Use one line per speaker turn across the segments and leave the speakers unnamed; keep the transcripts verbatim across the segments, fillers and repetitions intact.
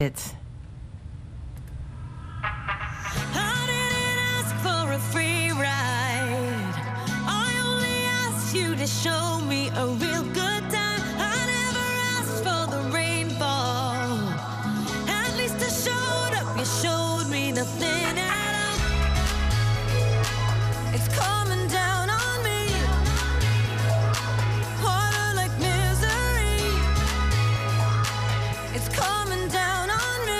It's
I didn't ask for a free ride. I only asked you to show me a real good time. I never asked for the rainfall. At least I showed up. You showed me nothing at all. It's coming down on me. Harder like misery. It's coming down on me.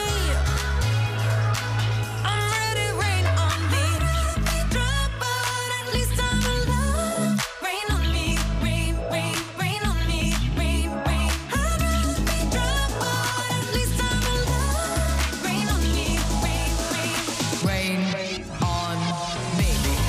I'm ready, rain on me. Drop, but at least I'm alive. Rain on me, rain, rain, rain on me, rain, rain. I'd rather be drop, but at least I'm alive. Rain on me, rain, rain.
Rain on me.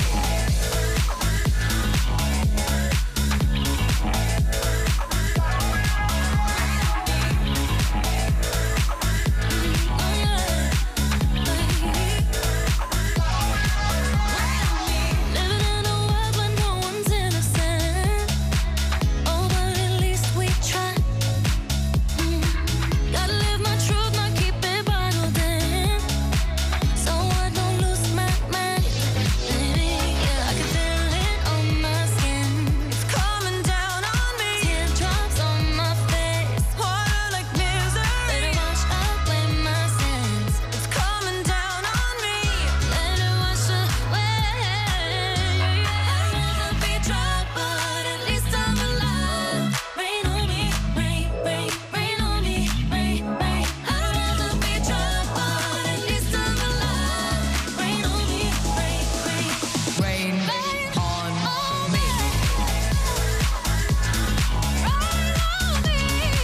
Living in a world where no one's innocent. Oh, but at least we try. Mm. Gotta live my truth, not keep it bottled in. So I don't lose my mind. Baby, yeah, I can feel it on my skin. It's coming down on me. Teardrops on my face. Water like misery. Let it wash away my sins. It's coming down on me. Let it wash away. I'd rather be dry, but at least I'm alive. Rain on me, rain, rain, rain on me, rain, rain. I'd rather be dry, but at least I'm alive. Rain on me, rain, rain,
Rain
rain
on
on
me.
me. Rain on me.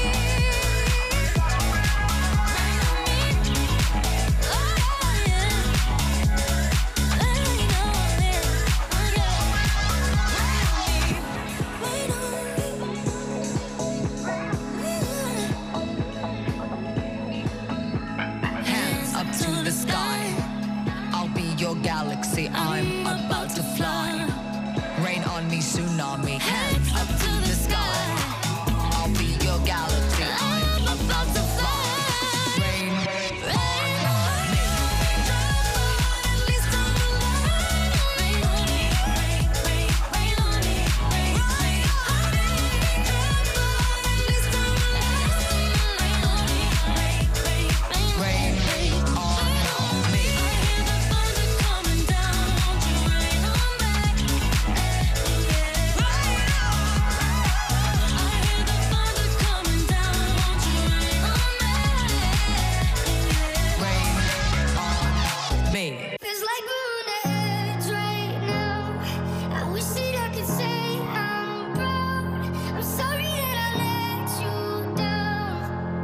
Rain on me. Oh, yeah. Rain on me. Oh, yeah. Rain on
Hands up to the sky. I'll be your galaxy. I'm about to fly. Rain on me, tsunami. Hands up to the sky. I'll be your galaxy. I'm about to fly. Rain on me.
At least I'm alive. Rain on me, rain, rain, rain on me, rain, rain. At least I'm alive. Rain on me, rain, rain, rain,
Rain on me.
I hear the thunder coming down. Won't you rain on me? Rain on. I hear the thunder coming down. Won't you rain on me?
Rain on me.
Feels like we're on the edge right now. I wish that I could say I'm proud. I'm sorry that I let you down.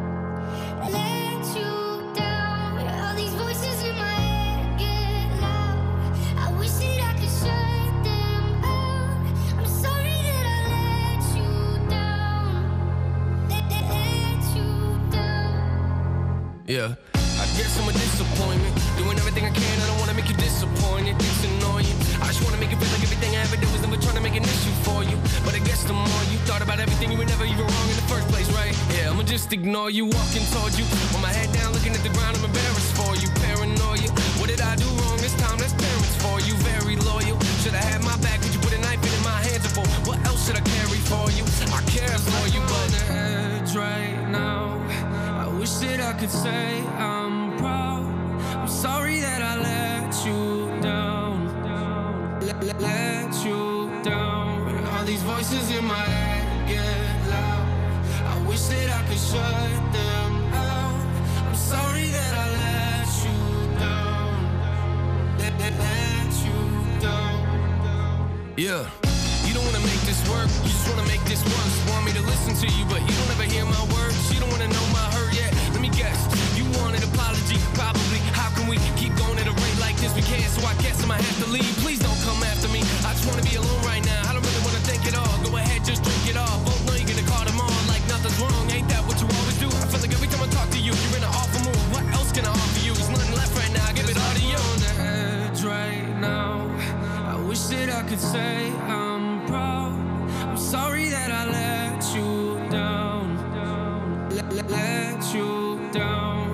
Let you down. All these voices in my head get loud. I wish that I could shut them out. I'm sorry that I let you down. Let, let, let you down.
Yeah, I guess I'm a disappointment. Doing everything I can, I don't wanna make you disappointed. It's annoying. I just wanna make it feel like everything I ever did was never trying to make an issue for you. But I guess the more you thought about everything, you were never even wrong in the first place, right? Yeah, I'ma just ignore you, walking towards you. With my head down, looking at the ground, I'm embarrassed for you. Paranoia. What did I do wrong this time? That's parents for you. Very loyal. Should I have my back? Would you put a knife in my hands for? What else should I carry for you? I care for you, but the edge right now. I wish that I could say I'm proud. I'm sorry that I let you down. Let, let, let you down. All these voices in my head get loud. I wish that I could shut them out. I'm sorry that I let you down. Let, let, let you down. Yeah. You don't wanna make this work, you just wanna make this worse. Want me to listen to you, but you don't ever hear my words. You don't wanna know my hurt yet. Let me guess, you want an apology, probably. How can we keep going at a rate like this? We can't, so I guess I might have to leave. Please don't come after me. I just wanna be alone right now. I don't really wanna think at all. Go ahead, just drink it all. Both know you're gonna call them on like nothing's wrong. Ain't that what you always do? I feel like every time I talk to you, you're in an awful mood. What else can I offer you? There's nothing left right now. I give it all to you. On the edge right now. I wish that I could say I'm proud. I'm sorry that I let you down. Let, let, let you down. All these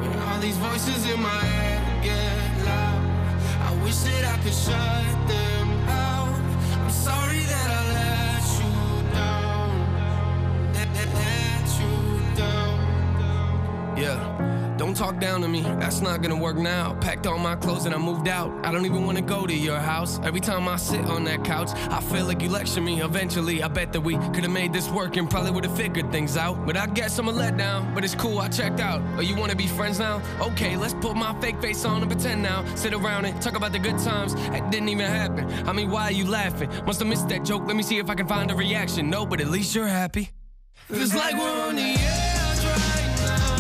these voices in my head get loud. I wish that I could shut them out. I'm sorry that I let you down. Let, let, let you down. Yeah. Don't talk down to me, that's not gonna work now. Packed all my clothes and I moved out. I don't even wanna go to your house. Every time I sit on that couch, I feel like you lecture me. Eventually, I bet that we could've made this work and probably would've figured things out. But I guess I'm a letdown, but it's cool, I checked out. Oh, you wanna be friends now? Okay, let's put my fake face on and pretend now. Sit around and talk about the good times. That didn't even happen. I mean, why are you laughing? Must've missed that joke, let me see if I can find a reaction. No, but at least you're happy. Feels like we're on the edge right now.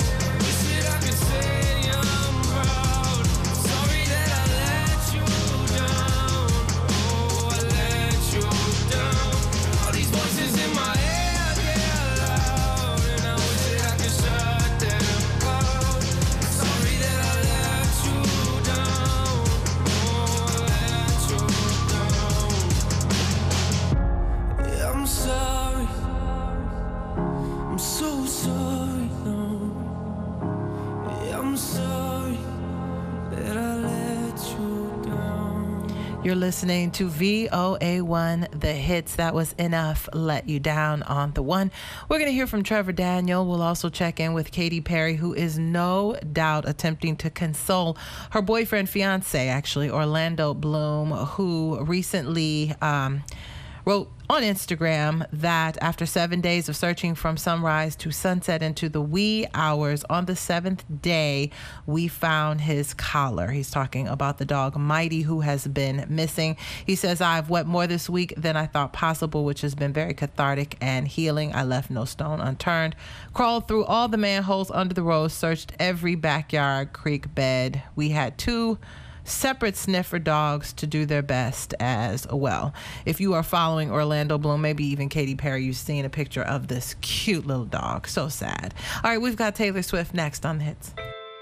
You're listening to V O A one, The Hits. That was Enough, Let You Down on the One. We're going to hear from Trevor Daniel. We'll also check in with Katy Perry, who is no doubt attempting to console her boyfriend, fiance, actually, Orlando Bloom, who recently um, wrote on Instagram that after seven days of searching from sunrise to sunset into the wee hours, on the seventh day, we found his collar. He's talking about the dog Mighty, who has been missing. He says, I've wept more this week than I thought possible, which has been very cathartic and healing. I left no stone unturned, crawled through all the manholes under the road, searched every backyard, creek bed. We had two separate sniffer dogs to do their best as well. If you are following Orlando Bloom, maybe even Katy Perry, you've seen a picture of this cute little dog. So sad. All right, we've got Taylor Swift next on The Hits.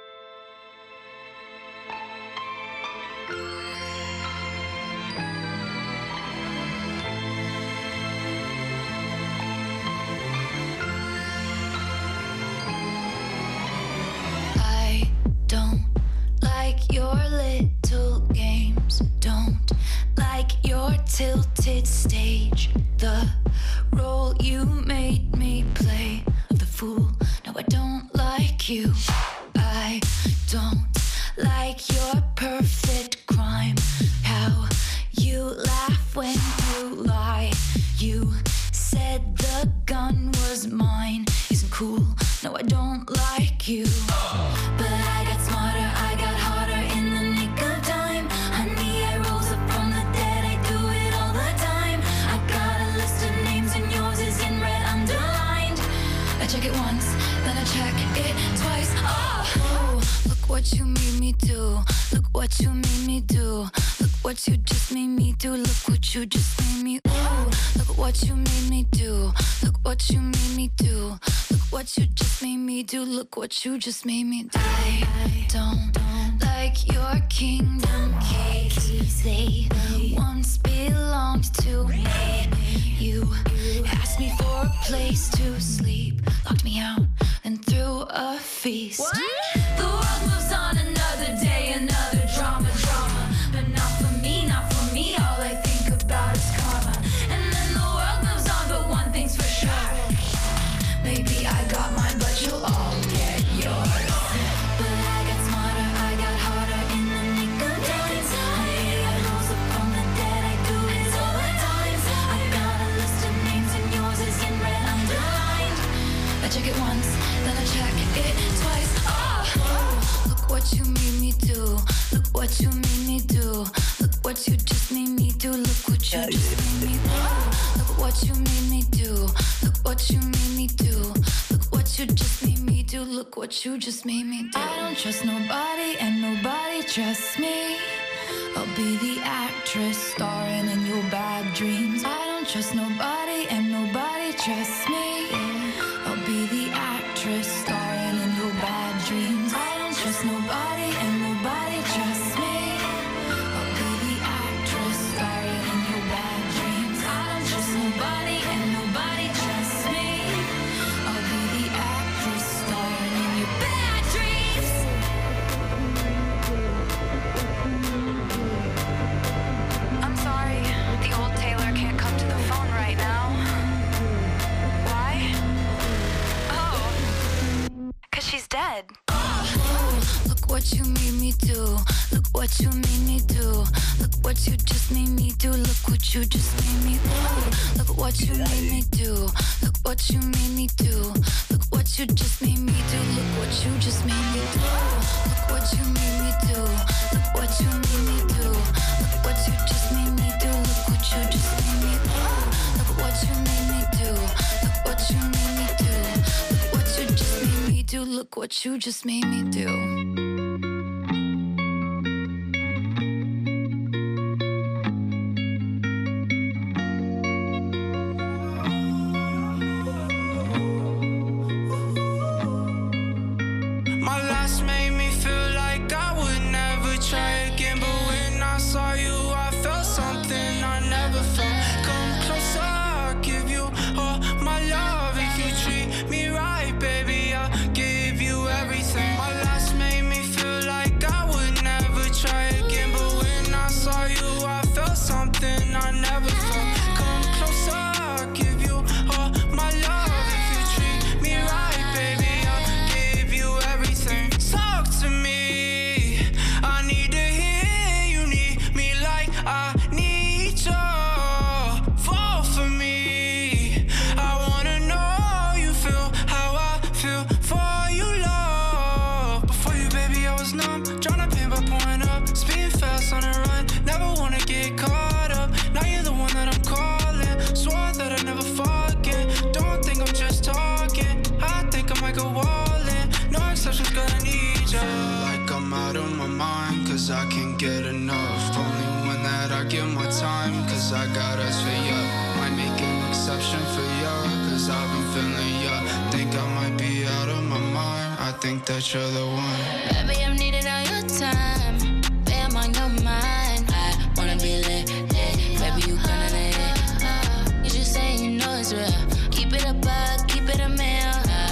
I don't like your little games, don't like your tilted stage, the role you made me play of the fool. No, I don't like you. I don't like your perfect crime, how you laugh when you lie. You said the gun was mine, isn't cool. No, I don't like you. But I got smarter, I got harder in the nick of time. Honey, I rose up from the dead, I do it all the time. I got a list of names and yours is in red underlined. I check it once, then I check it twice. Oh, oh, look what you made me do. Look what you made me do. Look what you just made me do. Look what you just made me do. Look what you made me do. Look what you made me do. Look what you just made me do. Look what you just made me do. I don't, don't like your kingdom keys. They once belonged to me. You asked me for a place to sleep, locked me out, then threw a feast. What? The world moves on, another day, another drama, drama. But not for me, not for me. All I think about is karma. And then the world moves on, but one thing's for sure. Maybe I got mine, but you'll all get yours. But I got smarter, I got harder in the nick of time. Honey, I rose up from the dead, I do it all the time. I got a list of names and yours is in red underlined. I check it once, then I check it twice. Oh, oh, look what you made me do. Look what you made me do. Look what you just made me do. Look what you just made me do. Look what you made me do. Look what you made me do. Look what you just made me do. Look what you just made me do. I don't trust nobody and nobody trusts me. I'll be the actress starring in your bad dreams. I don't trust nobody and nobody trusts me. I'll be the actress starring in your bad dreams. I don't trust nobody and nobody trusts me. I'll be the actress starring in your bad dreams. I don't trust nobody and nobody trusts me. I'll be the actress starring in your bad dreams. what you made me do. Look what you made me do. Look what you just made me do. Look what you just made me do. Look what you made me do. Look what you made me do. Look what you just made me do. Look what you just made me do. Look what you made me do. Look what you made me do. Look what you just made me do. Look what you just made me do. Look what you made me do. Look what you made me do. Look what you just made me do. Look what you just made me do.
I can't get enough. Only one that I give my time, cause I got us for ya. Might make an exception for ya, cause I've been feeling ya. Think I might be out of my mind. I think that you're the one.
Baby, I'm needing all your time. Baby, I'm on your mind. I wanna be lit, lit. Baby, you gonna let it. You just say you know it's real. Keep it a buck, keep it a meal.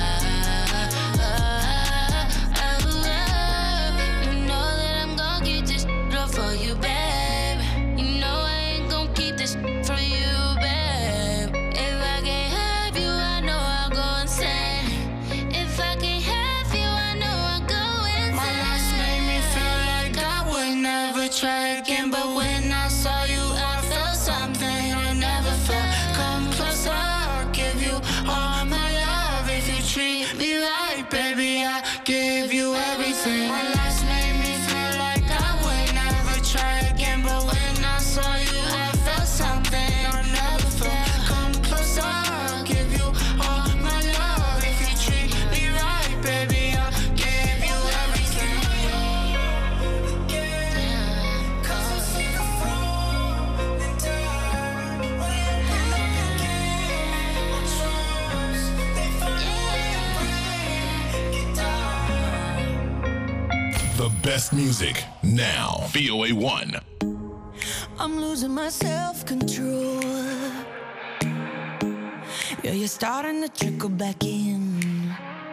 For you, babe. You know I ain't gon' keep this for you, babe. If I can't have you, I know I'll go insane. If I can't have you, I know I'll go insane.
My last made me feel like I would never try again, but when I saw you, I felt something I never felt. Come closer, I'll give you all my love. If you treat me right, baby, I give you everything. My last made me feel like I would never try again, but when I saw you, I felt something I never felt. Come closer, I'll give you all my love. If you treat me right, baby, I'll give you everything. Cause I see you fall and die. When I pull up again, my trust, they finally break it down.
The best music now. V O A one.
I'm losing my self-control. Yeah, you're starting to trickle back in,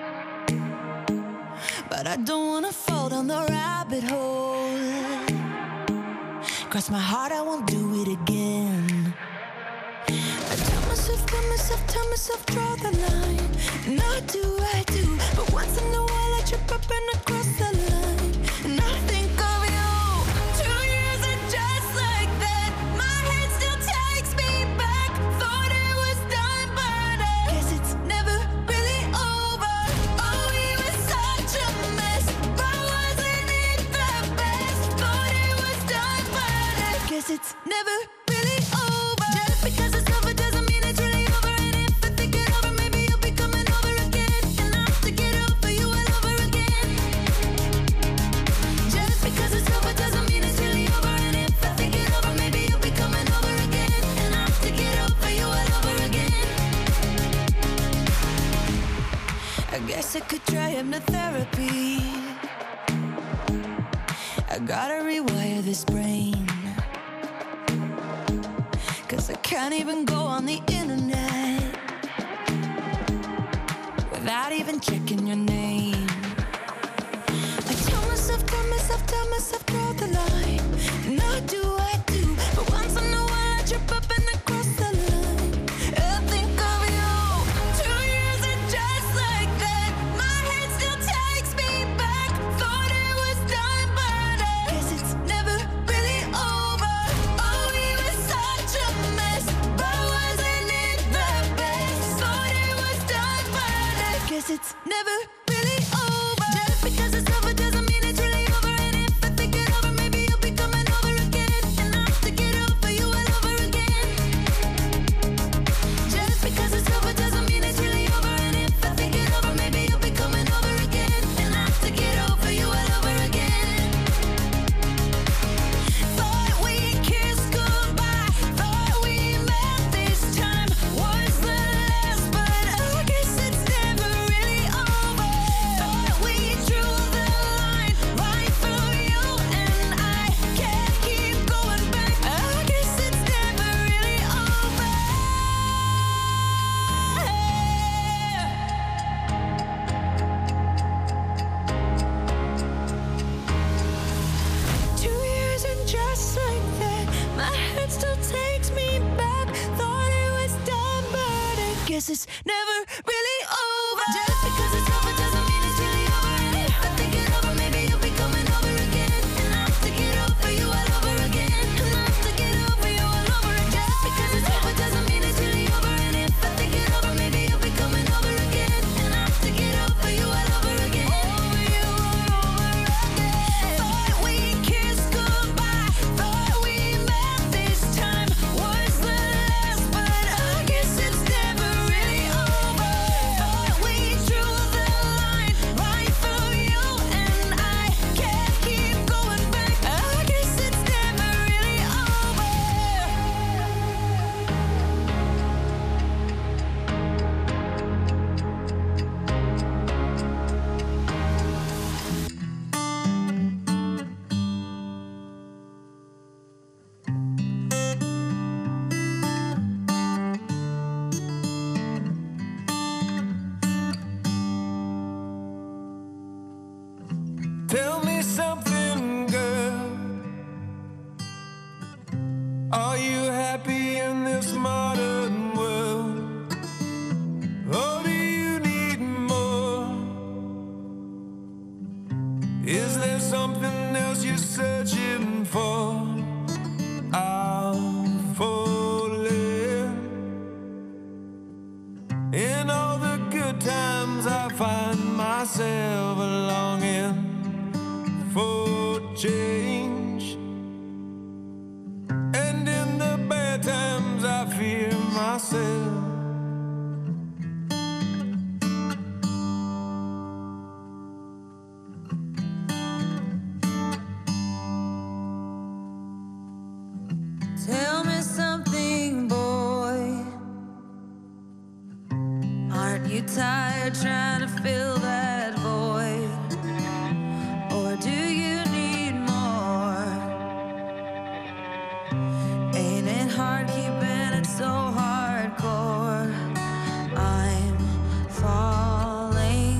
but I don't wanna fall down the rabbit hole. Cross my heart, I won't do it again. I tell myself, tell myself, tell myself, draw the line. And I do, I do, but once in a while I trip up and I cross the line. And I think of you. Two years are just like that. My head still takes me back. Thought it was done, but I guess it's never really over. Oh, we were such a mess. Why wasn't it the best? Thought it was done, but I guess it's never really over. Just because it's over doesn't mean it's really over. And if I think it over, maybe you'll be coming over again. And I'll have to get over you all over again. Just because it's over doesn't mean it's really over. And if I think it over, maybe you'll be coming over again. And I'll have to get over you all over again. I guess I could try hypnotherapy. I gotta rewire this brain, cause I can't even go on the internet without even checking your name. I tell myself, tell myself, tell myself, draw the line. And I do, I do, but once in a while I trip up and I cross the line. I think of you. Two years are just like that. My head still takes me back. Thought it was 'cause it's never really over. Just because it's over doesn't mean it's really over. And if I think it over, maybe you'll be coming over again. And I'll have to get over you all over again. And I'll have to get over you all over again. Just because it's over doesn't mean it's really over. And if I think it over, maybe you'll be coming over again. And I'll have to get over you all over again. Over you all over again. Thought we kissed goodbye. Thought we met this time. Was the last, but I guess it's never really over. Thought we drew the line right through you and I. Can't keep going back. I guess it's never really over.
Tell me something, girl. Are you happy in this modern world? Or do you need more? Is there something else you're searching for? I'm falling. In all the good times I find myself longing for change, and in the bad times I fear myself.
Tell me something, boy. Aren't you tired trying to fill that void? Or do you need more? Ain't it hard keeping it so hardcore? I'm falling.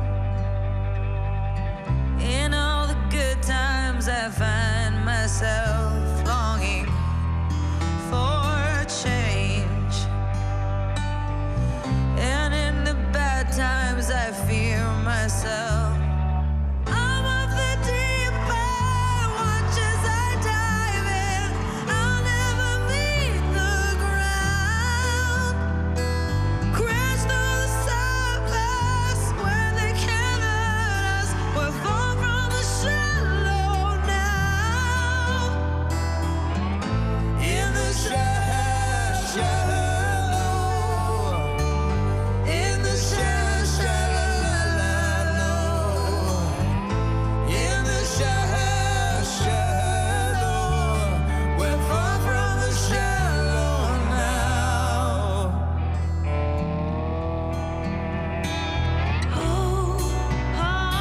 In all the good times I find myself longing for change. And in the bad times I fear myself. I'm of the deep end, watch as I dive in. I'll never meet the ground. Crash through the surface where they can't hurt us. We're far from the shallow now. In the shallow, shallow. In the shallow, shallow. In the shallow, shallow. We're far from the shallow now. Oh, oh,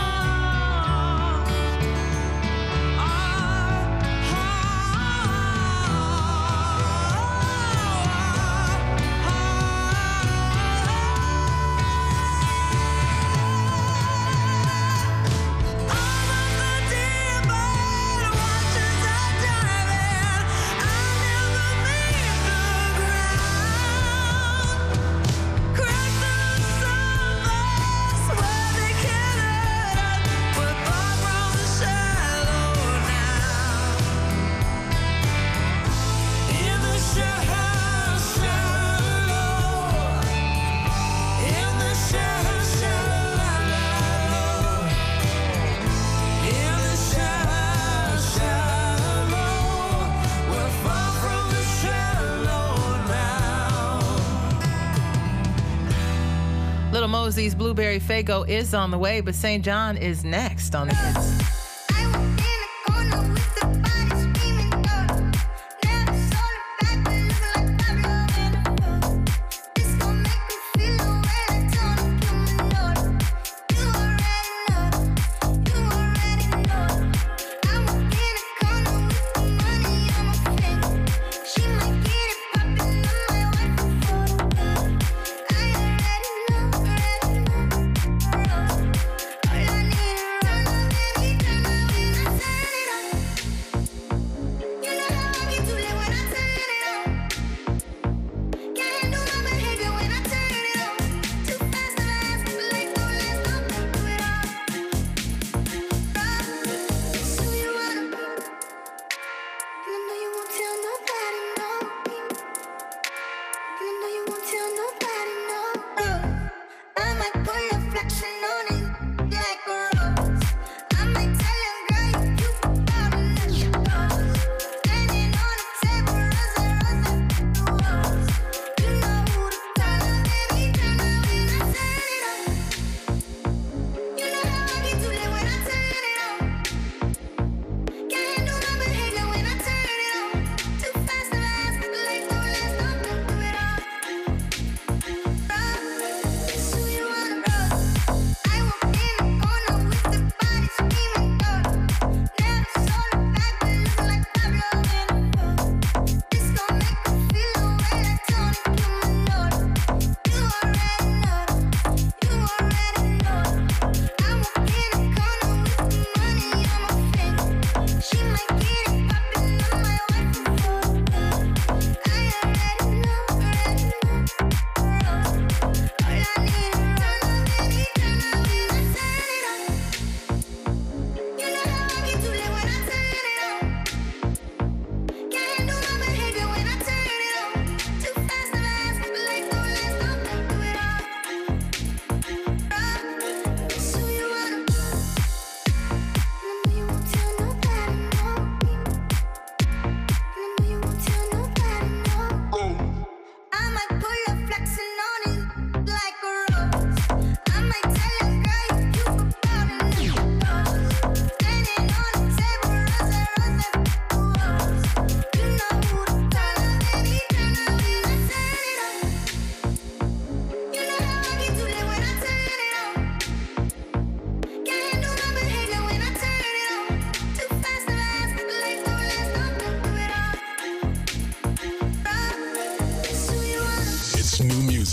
Little Mosey's Blueberry Faygo is on the way, but Saint John is next on the hits.
I was in the corner with the body screaming out. Never saw the back, but looking like Pablo in a phone. This gon' make me feel the way I don't kill me, Lord. You already know, you already know. I was in the corner with the money on my finger. She might get it poppin' on my wife before the gun. I already know, already know. All I need is run on any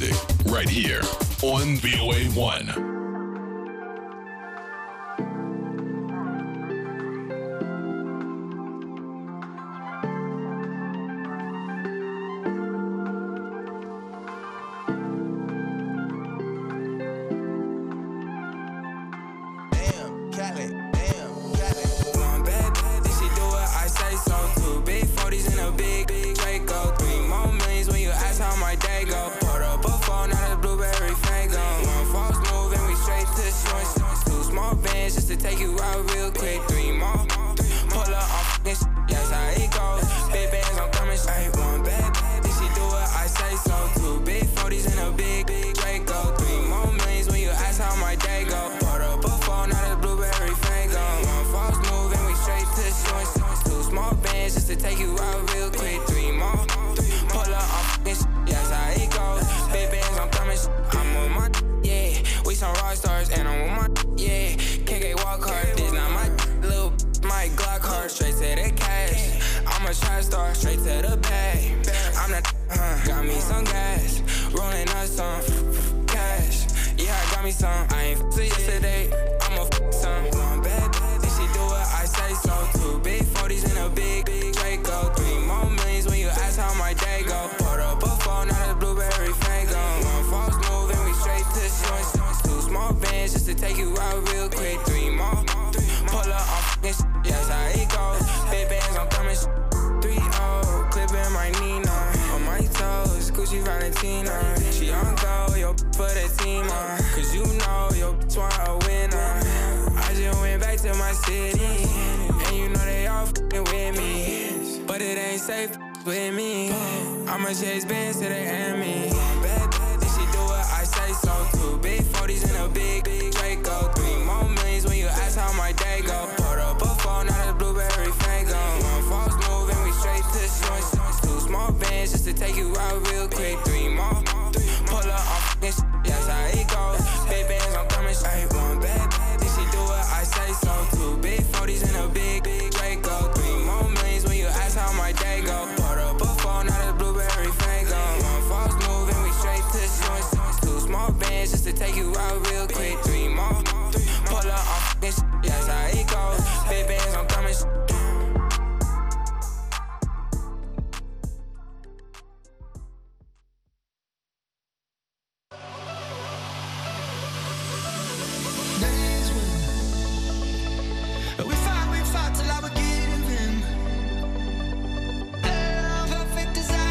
music right here on V O A one.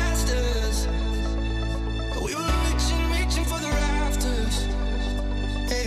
We were reaching, reaching for the rafters.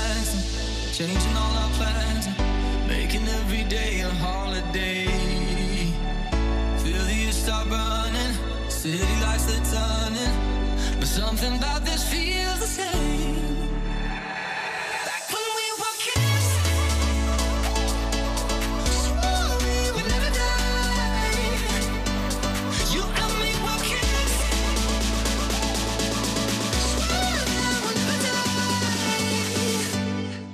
relaxing, changing all our plans, making every day a holiday. Feel the years start burning, city lights they're turning, but something about this feels the same.